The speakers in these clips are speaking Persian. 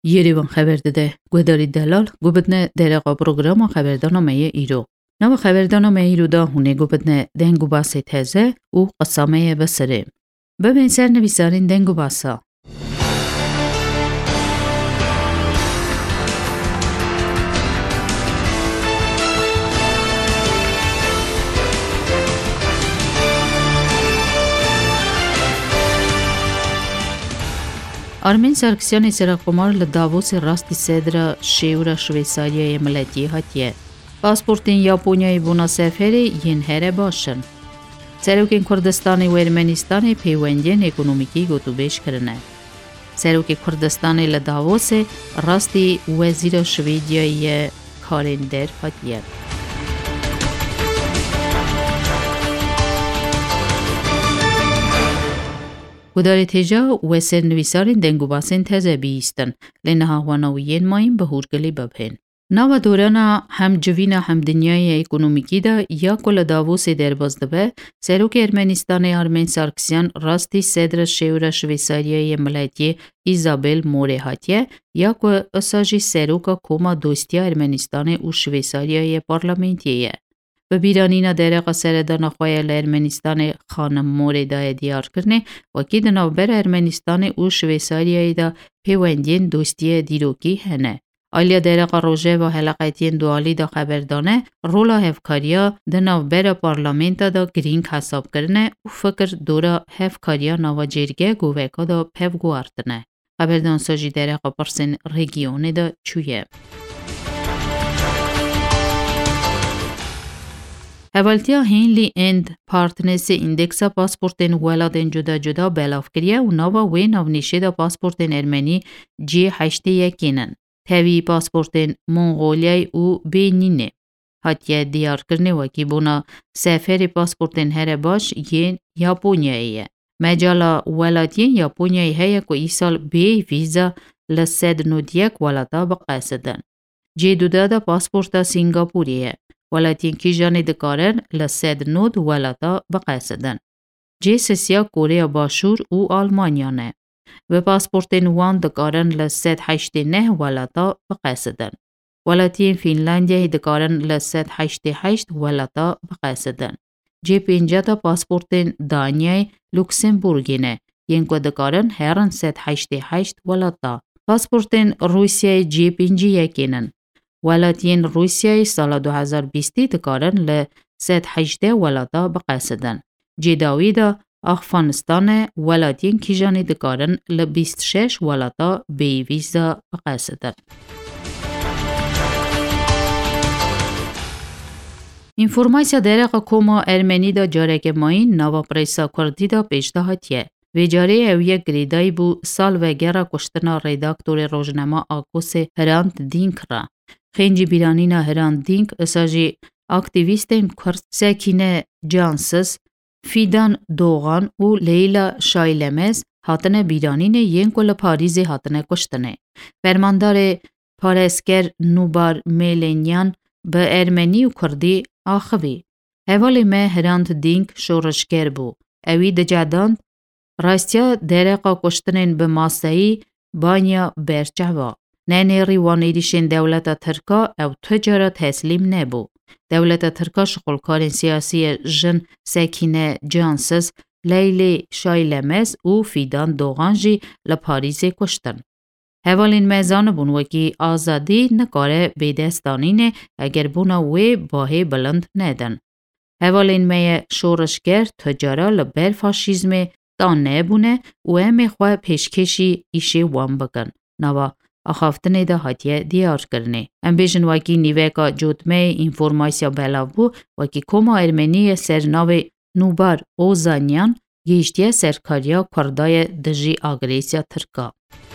Երևան խաբերդեդե գուդարի դալալ գուբտնե դերեղա պրոգրամը խաբերդանամեյե իրո նավը խաբերդանամեյե իրուդա հունե գուբտնե դենգուբասի թեզե ու qassameյե բսրե բեմենսեր նվիսարին դենգուբասա Արմեն Սարգսյանի սերախոմար լդավոսի ռաստի սեդրա շեուրա Շվեյցարիայի մլետի հատյե Պասպորտին Япոնիայի բոնասեֆերի ենհեր է բաշն Սերուկին Քուրդստանի ու Էրմենիստանի փեյվենդեն էկոնոմիկի գոտուբեշ կրնե Սերուկի Քուրդստանի լդավոսի ռաստի ուեզիրը Շվեդիայի քարենդեր հատյե Գուդարի թեժա ու էսեր նվիսարին դենգուբասին թեզե բիիստն լենահաղվանավու ենմային բհուր գլի բբեն Նավա դորանա համ ջվինա համ դնյայի էկոնոմիկի դա յակո լդավոսի դերբազդվե սերուկ Էրմենիստանի Արմեն Սարգսյան ռաստի սեդրը շեուրա Շվեյցարիայի մլետի Իզաբել Մորե հատյե յակո ըսաժի սերուկը կոմա դոստիա Էրմենիստանի ու Շվեյցարիայի պարլամենտիե Բբիրանինա դերեղը սերեդանախոյել Էրմենիստանի խանմ Մորե դայեդի արկրնի վակի դնավբեր Էրմենիստանի ու Շվեյցարիայի դա փեվենդին դոստիե դիրոկի հենե Այլիա դերեղը ռոժևը հելակայտին դուալի դա խաբերդանե ռոլա հևքարիա դնավբերը պարլամենտա դա գրինք հասապ կրնե ու ֆկր դորա հևքարիա նավաջերգե գովեկա դա փևգու արտնե խաբերդան սոժի դերեղը պրսեն ռեգիոնի դա չուե Հևալտիա Հենլի Էնդ Պարտնեսի ինդեքսա պասպորտեն ուելադեն ջուդա բելավկրիա ու նավա վեն ավնիշեդա պասպորտեն Էրմենի G8 եկինն Թևի պասպորտեն Մոնղոլիայի ու Բենինե Հատյա դիար կրնեվակի բոնա սեֆերի պասպորտեն հերեբաշ են Япոնիայի Մեջալա ուելադին Япոնիայի հեյակո իսալ բեյ վիզա լսեդ նոդյակ ուալատա բყեսդն Ջեդուդադա պասպորտա Սինգապուրի է Վալատին կիժանի դկարեն լսեդ նոդ ուալատա բყեսդն Ջեսեսիա Կորեա բաշուր ու Ալմանյան է Վե պասպորտեն ուան դկարեն լսեդ հայշտենե ուալատա բყեսդն Վալատին Ֆինլանդիայի դկարեն լսեդ հայշտ ուալատա բყեսդն Ջեպինջատա պասպորտեն Դանիայի Լուքսեմբուրգին է Ենկո դկարեն հերն սեդ հայշտ ուալատա Պասպորտեն Ռուսիայի Ջեպինջի եկինն Վալատին Ռուսիայի սալա 2020 դկարեն լ սեդ հայշտե ուալատա բყեսդն Ջեդավիդա Աղֆանստան է Վալատին կիժանի դկարեն լ 26 ուալատա բեյվիզա բყեսդն Ինֆորմացիա դերեղը կոմա Էրմենիդա ջարեկեմային նավապրեսա քորդիդա պեշտա հատյե Վեջարի էվյե գրիդայի բու սալվե գերա կոշտնա ռեդակտորի ռոժնամա ակոսե հրանտ դինքրա Խենջի բիրանինա հրանտ դինք ըսաժի ակտիվիստեն քրդ Սեքինե Ջանսս Ֆիդան Դողան ու Լեյլա Շայլեմես հատնե բիրանինե ենկոլը Փարիզի հատնե կոշտնե Պերմանդարե Փարեսկեր Նուբար Մելենյան բ Էրմենի ու քրդի ախվի Հևալի մե հրանտ դինք շորշկերբու Էվի դջադան Ռաստիա դերեղա կոշտնեն բ Մասայի Բանյա Բերճավա Նեների վանիրիշեն դևլետա թրկա əv թջարը թեսլիմ նեբու Դևլետա թրկա շխոլքարեն սիասի ժն Սեքինե Ջանսս Լեյլի Շայլեմես ու Ֆիդան Դողանժի լփարիզե կոշտն Հևալին մեզանը բունվակի ազադի նկարե բեդեստանին է əgər բունա ուե բահե բլند նեդն Հևալին մեյե շորշկեր թջարա լբեր ֆաշիզմե տանե բունե ու էմե խվայ փեշքեշի իշե վամբկն նավա Ախավտնեդա հատյե դիար կրնի Ամբեժն վակի նիվեկա ջոտմե ինֆորմացիա բելավու վակի կոմա Էրմենիե սերնավե Նուբար Օզանյան Գեշտիե սերքարյա քորդայե դժի ագրեսիա թրկա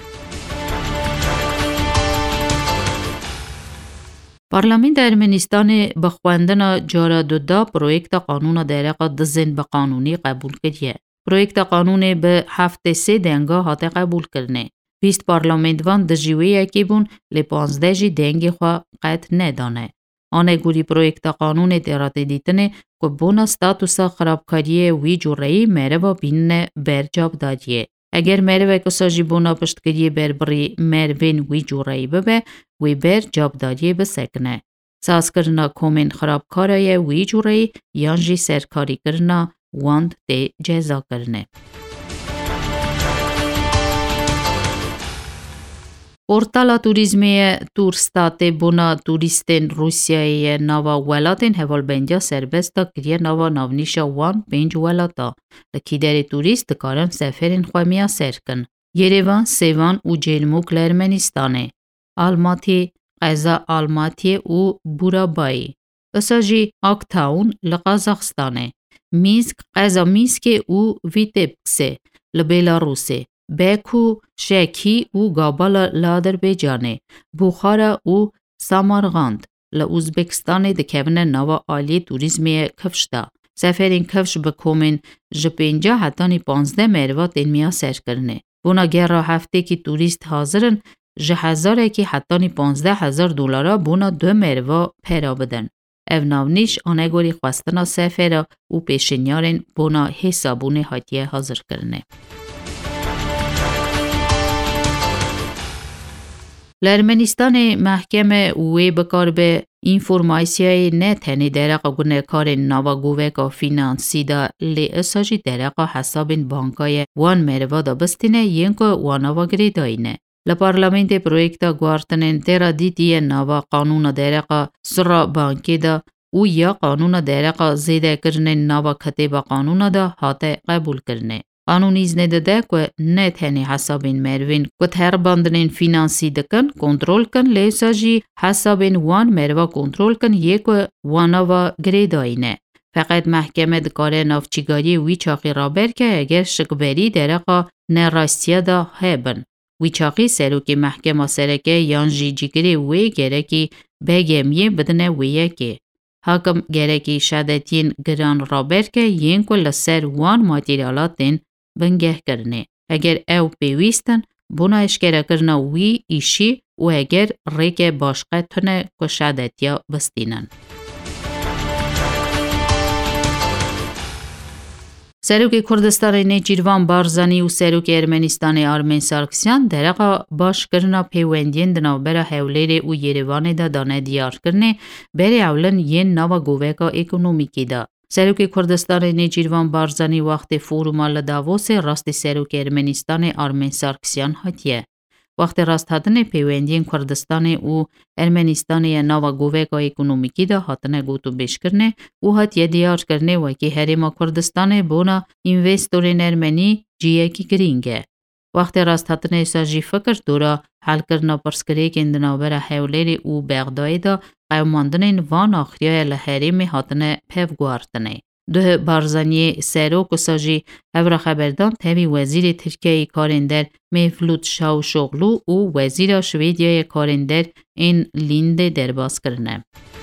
Պարլամենտ Էրմենիստանի բխվանդնա ջարադուդա պրոյեկտա կանունա դերեղա դզեն բყանունի qəbul կրյե Պրոյեկտա կանունի բ հավտեսե դենգա հատե qəbul կրնի Բիստ պարլամենտվան դժիվի եկիբուն լեպանզդեժի դենգի խვა qəտ նեդան է Անեգուրի պրոյեկտա կանուն է տերատեդիտն է կոբոնա ստատուսա խրապքարիե վի ջուրեի մերևա բիննե բերջապ դադիե Eğer merve kısacı buna piştkiriye berberi mervin wî curayî bibe, wî ber cavdariyê bisekine. Sazkirina komên xerabkaraye wî curayî yan jî serkarîkirina wan tê cezakirine. Portala turizmê Turstatê buna turîstên Rûsyayê nava welatên hevalbendiya serbest kiriye nava navnîşa wan 5 welata. Li kîderê turîst dikarin seferên xwe miyaser kin. Yerevan, Sevan û Celmûk li Ermenîstanê, Almatî, Qeza Almatiyê û Burabayê. Îsa jî Aktaun li Qazaxstanê, Minsk, Qeza Minskê û Vitebskê li Belarûsê, Baku, Şekî û Gabala li Azerbeycanê, Buxara û Samarqand li Uzbekistanê dikevine nava aliyê turîzmê kifş de. Seferên kifş bi komên ji 5 hetanî 15 mervatên miyaserkirinê. Buna gera heftekî turîst hazirin ji hezarekî hetanî 15,000 dolara buna 2 merva pera bidin. Ev navnîş anegorî xwestina sefera û pêşenyarên buna hesabûnê hatiye hazirkirinê. Li Ermenîstanê mehkeme wê bikarbe înformasyayê ne tenê dereqa gunekarên nava goveka finansî da lê îsa jî dereqa hesabên bankayê wan merva da bistîne yên ku wan ava girêdayî ne. Li parlamentê proyekta guhartinên têra dîtiyê nava qanûna dereqa sira bankê da û ya qanûna dereqa zêdekirinên nava kitêba qanûna da hate qebûlkirinê. Qanûn îznê dide ku ne tenê hesabên mervên ku theribandinên finansî dikin kontrol kin lê îsa jî hesabên wan merva kontrol kin yê ku wan ava girêdayî ne. Feqet mehkeme dikare navçîgariyê wî çaxî raberke eger şikberî dereqa nerastiya da hebin. Wî çaxî serokê mehkema sereke yan jî cîgirê wê gerekî begemiyê bidine wê yekê. Hakim gerekî şedetiyên giran raberke yên ku li ser wan materyalatên bingehkirinê. Eger ew pêwîst in, bûna eşkerekirina wî îşî û eger rêke başqe tune ku şedetiya bistînin. Serokê Kurdistanê Nêçîrvan Barzanî û Serokê Ermenîstanê Armen Sarkisyan dereqa başkirina pêwendiyên di navbera Hewlêrê û Yerêvanê de dane diyarkirinê berê ewlin yên nava goveka ekonomîkê de. Serokê Kurdistanê Nêçîrvan Barzanî wextê foruma li Davosê rastî Serokê Ermenîstanê Armen Sarkisyan hatiye. Wextê rasthatinê pêwendiyên Kurdistanê û Ermenîstanê ya nava goveka ekonomîkî de hatine gotûbêjkirinê û hatiye diyarkirinê wekî Herêma Kurdistanê bona învestorên Ermenî ciyekî girîng e. Wextê rasthatinê îsa jî fikir dora helkirina pirsgirêkên di navbera Hewlêrê û Bexdayê de qewmandinên van axiriyaya li herêmê hatine pevguhartinê. Duh Barzaniyê serok îsa jî hevra xeberdan tevî wezîrê Tirkiyeyê karên der Mevlut Çavuşoğlu û wezîra Şwêdiyayê karên der ên Lindê derbas kirine.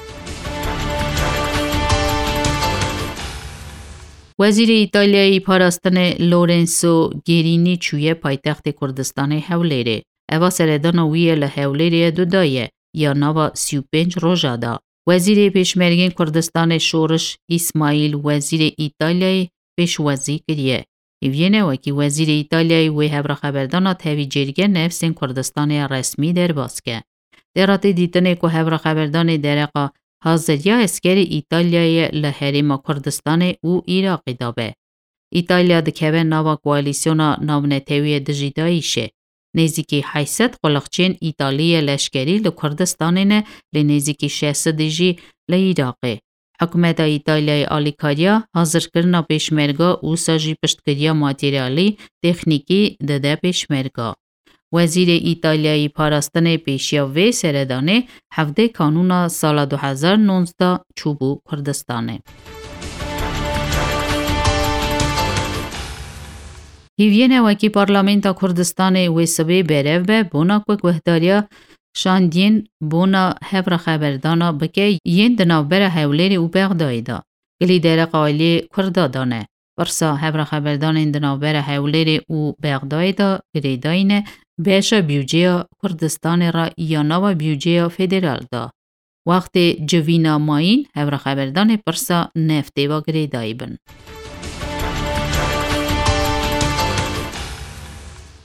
Wezîrê İtalyayê parastinê Lorenzo Guerini çûye paytextê Kurdistanê Hewlêrê. Eva seredana wî ye li Hewlêrê du daye ya nava 35 roja da. Wezîrê Pêşmergên Kurdistanê Şoriş İsmaîl wezîrê İtalyayê pêşwezî kiriye. Hêviyê wekî wezîrê İtalyayê wê hevra xeberdana tevî cêrge nefsên Kurdistanê ya resmî derbas ke. Deratê dîtinê ku hevra xeberdanê dereqa haziriya eskerê İtalyayê li Herêma Kurdistanê û Iraqê da be. İtalya dikeve nava koalîsyona navnetewiyê dijîtayî şe. Nêzîkî 800 quliqçên İtaliyê leşkerî li Kurdistanê ne lê nêzîkî 600 jî li Iraqê. Hikûmeta İtalyayê alîkariya hazirkirina pêşmerga û sa jî piştkiriya materyalî texnîkî dide pêşmerga. Wezîrê İtalyayê parastinê pêşiya vê seredanê hevdê kanûna sala 2019 çûbû. Kurdistanê. Hêviyê wekî Parlamenta Kurdistanê wê sibê berev be bona ku guhdariya şandiyên bona hevra xeberdana bike yên di navbera Hewlêrê û Bexdayê da. Gilî dereqa aliyê Kurda dane. Pirsa hevra xeberdanên di navbera Hewlêrê û Bexdayê da girêdayî ne beşa büyüceya Kurdistanê ra ya nava büyüceya federal da. Wextê civîna mayîn hevra xeberdanê pirsa neftêva girêdayî bin.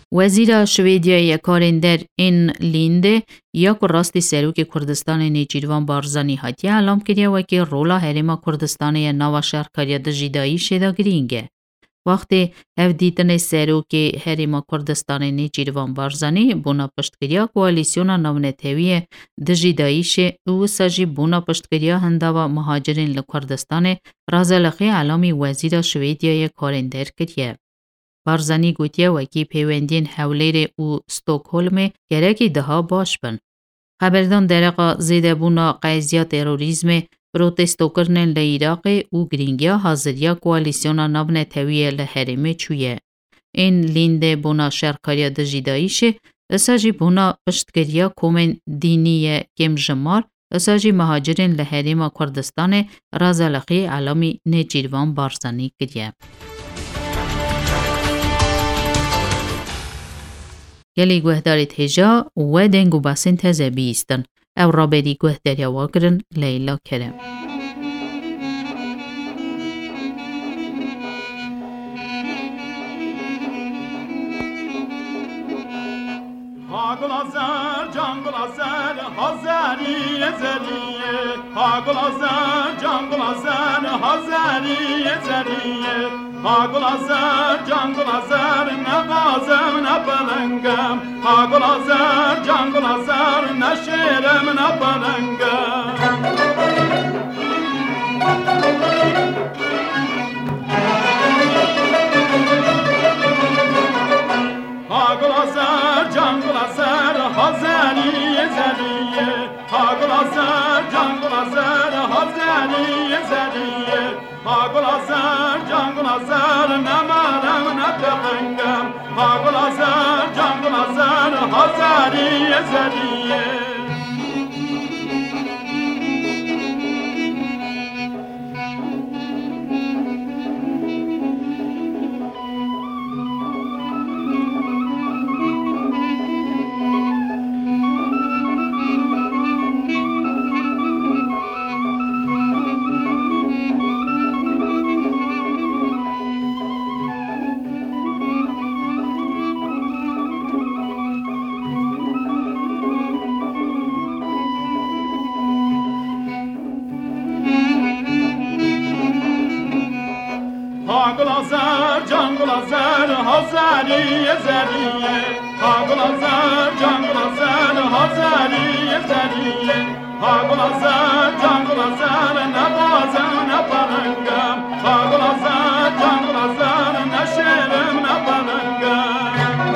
وزیر شویدیای کارندر این لینده یا که راستی سروک کردستان نیچیروان بارزانی هاتیه علام کریه و که رولا هریما کردستان نوا شهر کاریا دجیدایی شده گرینگه. وقتی هف دیتن سروک هریما کردستان نیچیروان بارزانی بونا پشتگریا کوالیسیونا نونتوی دجیدایی شه او سجی بونا پشتگریا هندوا مهاجرین لکردستان رازلخی علامی وزیر شویدیای کارندر کریه. بارزانی گوتیه وکی پیوندین حولیر او ستوکهولم گرکی دها باش بن. خبردان درقا زیده بونا قیزیا تروریزم پروتستو کرنن لعراق او گرینگیا حاضریا کوالیسیونا نبن تاویه لحرمه چویه. این لینده بونا شرکاریا دجیداییشه اساجی بونا پشتگریا کومن دینی کم جمار اساجی مهاجرین لحرمه کردستان رازلقی علامی نیجیروان بارزانی کریه. گلی گوهداریت هجا و دنگو باسین تزه بیستن او رابری گوهداری واگرن لیلا کرم. Haglazer, canglazer, Hazariye zeriye. Haglazer, canglazer, Hazariye zeriye. Haglazer, canglazer, ne gazem ne belengem. Haglazer, canglazer, ne şerem ne belengem. Haglazer, canglazer, Hazariye zeriye. Haglazer, canglazer, Hazariye zeriye. Haglazer, canglazer, ne malem ne tehengem. Haglazer, canglazer, Hazariye zeriye. Haglazer, canglazer, Hazariye zeriye. Haglazer, canglazer, Hazariye zeriye. Haglazer, canglazer, ne gazem ne belengem. Haglazer, canglazer, ne şerem ne belengem.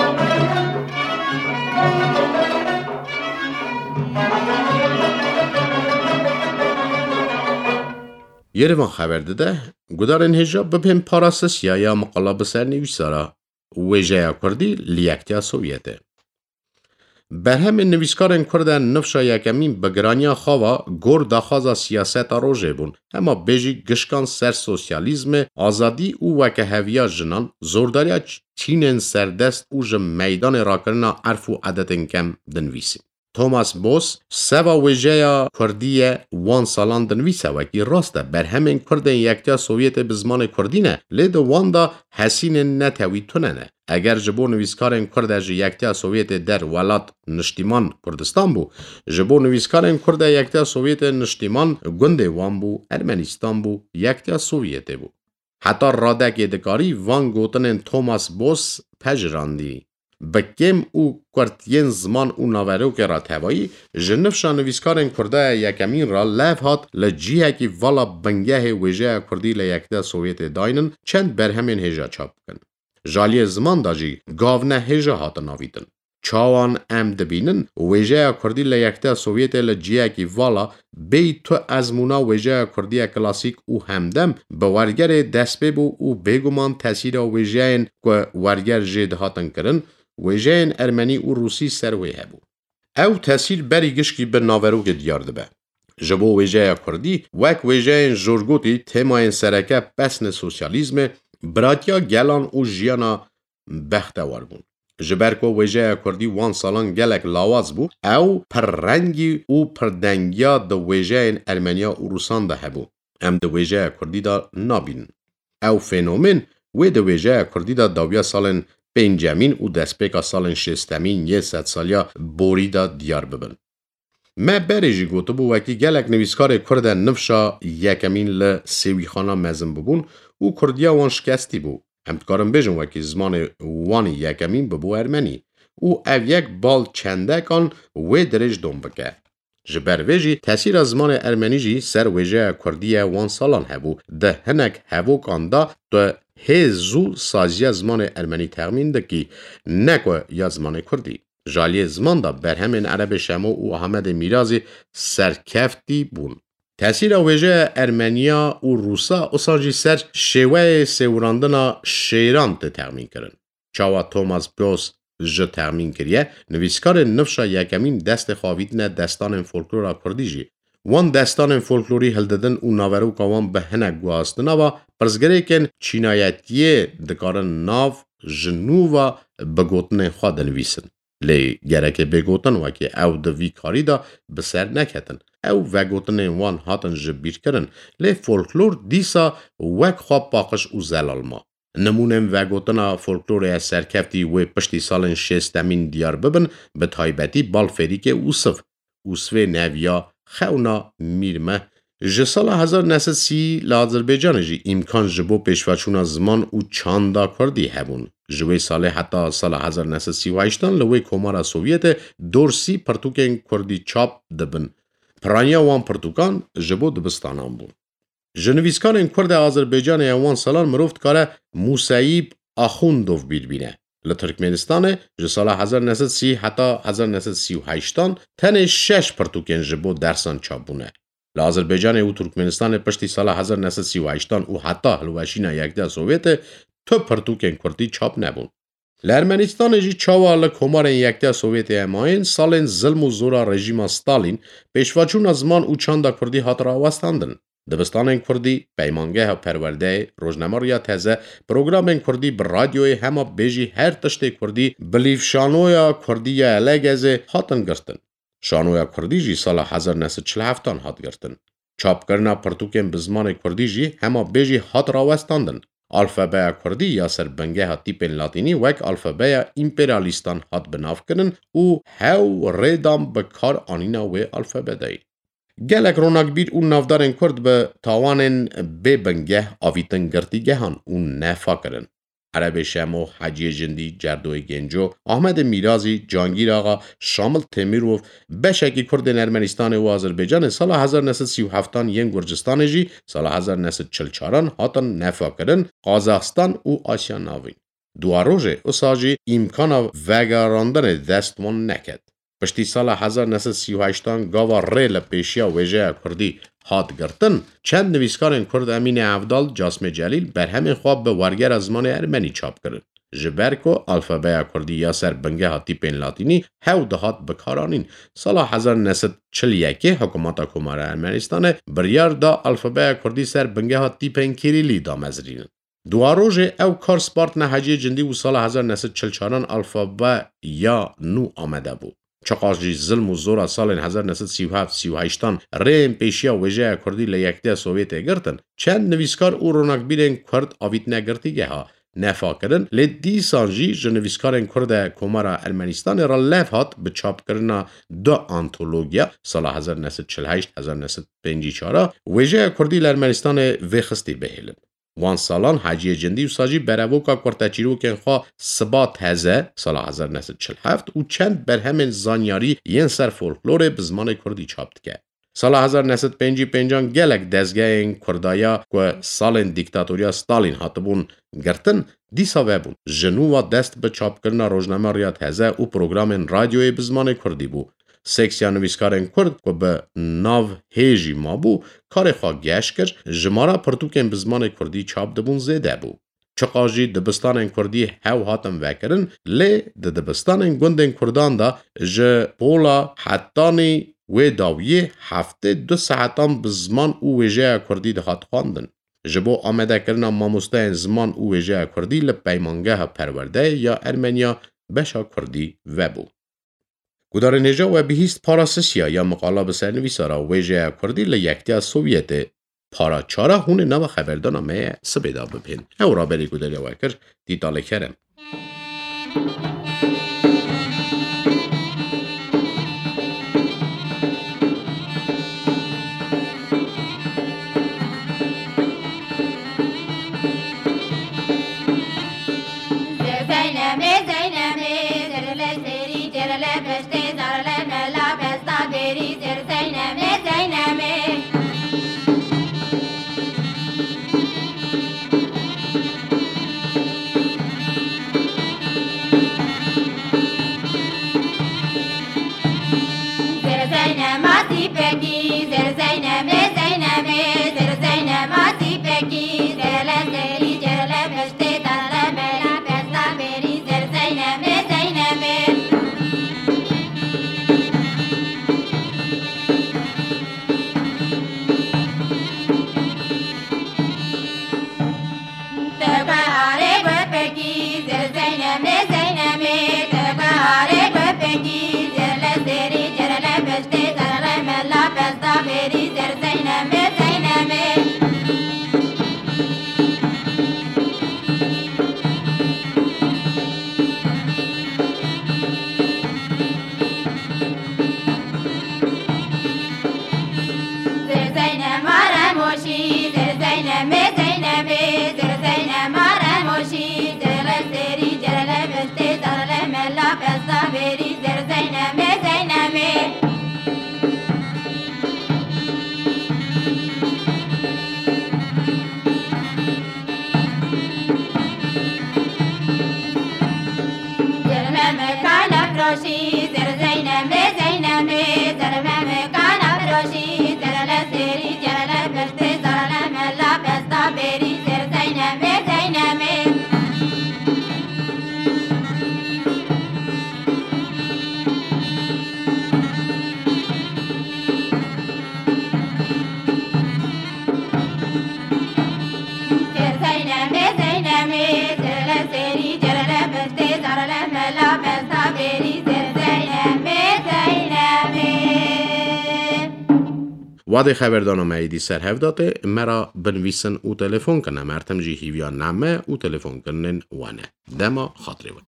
یروان خبر داده گدارن هجاب بپیم پاراسسیا یا مقاله بسر نویسارا ویژه کردی لیکتیا سوویته. بر همین نویسکارن کردن نفشا یکمین بگرانیا خوا گور داخازا سیاست روژه بون اما بیجی گشکان سر سوسیالیزم آزادی او وکه هویا جنان زورداریا چینن سردست او جم میدان راکرنا عرف و عددن کم دنویسی. توماس بوس سوا ویژه کردی وان سالان دنویسه وکی راسته بر همین کردن یکتیا سوویت بزمان کردینه لید وان دا حسین نتوی توننه. اگر جبو نویسکارن کرد یکتیا سوویت در ولات نشتیمان کردستان بو جبو نویسکارن کرد یکتیا سوویت نشتیمان گند وان بو ارمنستان بو یکتیا سوویت بو. حتی رادک دکاری وان گوتنن توماس بوس پجراندی. بکم او کورتین زمان او ناورو که را توایی جنفشا نویسکارن کرده یکمین را لف هات لجیه که والا بنگه ویژه کردی لیکده سوویت داینن چند برهمین هجا چاپ کن. جالی زمان داجی گاونه هجا هات ناویدن. چاوان ام دبینن ویژه کردی لیکده سوویت لجیه که والا بی تو ازمونا ویژه کردی کلاسیک او همدم به ورگر دست ببو او بگومان تاثیر ویژه که ورگر جید هاتن کرن ویژه‌ین ارمنی و روسی سروی هبو. او تاثیر بری گشکی به ناوروگ دیار دبه. جبو ویژه کردی وک ویژه‌ین جورگوتی تماین سرکه بسن سوسیالیزم براتیا گلان و جیانا بختوار بون. جبرکو ویژه کردی وان سالان گلک لاواز بو او پر رنگی و پر دنگیا د ویژه‌ین ارمنیا و روسان ده هبو. ام د ویژه کردی دا نابین. او فنومن و د ویژه کردی دا داویا سالن پنجمین و دستپیکا سالن شستمین یه 100 سالیا بوریدا دیار ببن. ما برژی گوتو بو وکی گلک نویسکار کرد نفشا یکمین لسوی خانا مزن ببون و کردیا وان شکستی بو. همتکارم بجن وکی زمان وان یکمین ببو ارمنی و او یک بال چنده کان و درج دوم بکه. جبر ویجی تاثیر از زمان ارمنی جی سر ویجه کردی وان سالان هبو ده هنک هبو کاندا ده هزو سازی زمان ارمنی تخمین دکی نکو یا زمان کردی. جالی زمان دا برهمین عرب شمو و احمد میرازی سرکفتی بون. تاثیر ویجه ارمنیا و روسا اصانجی سر شوه سوراندنا شیران تخمین کرن. چاوا توماس پیوس جه تخمین کریه نویسکار نفشا یکمین دست خواهید نه دستان فولکلورا کردی جی. وان دستان فولکلوری هلددن و ناورو کاوان به هنگ گواستن و پرزگره کن چینایتیه دکارن ناو جنووا بگوتن خواه دنویسن. لی گرک بگوتن وکی او دوی کاری دا بسر نکتن. او وگوتن وان هاتن جبیر کرن. لی فولکلور دیسا وک خواه پاقش او زلال ما. نمونم وگوتنا فولکلور سرکفتی و پشتی سالن 6 دیار ببن به تایبتی بالفریک اوصف. اوصفه نویا خونا میرمه جسال 1930 لآذربایجان جی امکان جبو پیشواچونا زمان و چاندا کردی هبون. جوی سال حتی سال 1938 لوی کمارا سوویت دورسی پرتوکن کردی چاپ دبن. پرانیا وان پرتوکان جبو دبستانان بون. جنویسکان کرد آذربایجان یوان سالان مروفت کاره موسیب آخوندوف بیربینه. لترکمنستان جسال 1930 حتی 1938 تن 6 پرتوکن جبو درسان چاپ بونه. لآذربایجان و ترکمنستان پشتی سال 1938 و حتی هلوشینا یکده سوویت تو پرتوکن کردی چاپ نبون. لارمنستان جی چاوا لکومارن یکده سوویت اماین سالن ظلم و زورا رژیم ستالین پیشواچون زمان و چاندا کردی هات را وستاندن. دبستان کردی پیمانگه پرورده روزنامه تازه پروگرام کردی بر رادیوی همه بیجی هر تشت کردی بلیف شانویا کردی الگزه هاتن گرتن. شانویا کردی جی سال 1947 هات گرتن. چاپ کرنا پرتوکن بزمان کردی جی همه بیجی هات را وستاندن. الفبای کردی یا سربنگه ها تیپ لاتینی وک الفبای امپریالیستان هات بناف کنن و هاو ریدام بکار آنینا و الفبای. گلک روناک بیر اون نافدارن کرد به تاوانن ببنگه آویتن گرتیگه هن اون نفا کرن. عرب شمو، حجی جندی، جردوی گنجو، احمد میرازی، جانگیر آقا، شامل تیمیروف، بشکی کرد ارمنستان و آذربایجان سال 1937 ین گرجستان جی سال 1944 هاتن نفا کرن قازاقستان و آسیا ناوین. دواروژه اساجی امکان وگراندن دستمان نکد. پشتی سال 1938 گاوا ریل پیشیا ویژه کردی هات گرتن چند نویسکارن کرد امین افدال جاسم جلیل بر همین خواب به ورگر از زمان ارمنی چاپ کرد. جبرکو الفبای کردی یا سربنگه ها تیپین لاتینی هاو دهات بکارانین. سال 1941 حکومت کمار ارمنستان بریار دا الفبای کردی سربنگه ها تیپین کیریلی دا مزرین. دواروژه او کار سپارت نهجی جندی و سال 1944 الفبای یا نو آمده بود. چقاجی ظلم و زورا سال 1937-38 ریم پیشیا وجه کردی لیکده سوویت گرتن چند نویسکار او روناک بیرن کرد آویت نگرتیگه ها نفا کردن لیدی سانجی جنویسکارن کرد کمارا ارمنستان را لف هات به چاپ کردن دو آنتولوگیا سال 1948-1954 وجه کردی لارمنستان ویخستی بهیلن. وان سالان حجی جندی و ساجی براوکا کرتاچیرو کن خواه سبات هزه سال 1947 و چند برهمن زانیاری ین سر فولکلور بزمان کردی چاپت که. سال 1955 گلک دزگه این کردایا که سالن دیکتاتوریا ستالین هاتبون گرتن دیسا وبون. جنووا دست به چاپ کرنا روزنامه ریات هزه و پروگرام رادیوی بزمان کردی بو. سکسیا نویسکارن کرد که به ناو هیجی ما بو کار خواه گشت کرد جمارا پرتوکن بزمان کردی چاپ دبون زیده بو. چقاجی دبستان کردی هاو هاتم وکرن لی دبستان گندن کردان دا جه پولا حتانی و داویه هفته 2 ساعتان بزمان او ویجه کردی ده هات خواندن. جبو آمده کرنا ماموسته زمان او ویجه کردی لپیمانگه پرورده یا ارمنیا بشا کردی و بو. گودار نجا و بهیست پاراسسیا یا مقالا بسرنویسارا ویجه کردی لیکتی سوویت پارا چارا هون نو خبردانامه سبیدا بپین. او را بری گوداری وکر دیتاله کرم. وادي خبردانم ایدی سر هفداته مرا بنویسن و تلفن کنم مرتم جی هیویا نامه و تلفن کنن وانه دما خاطره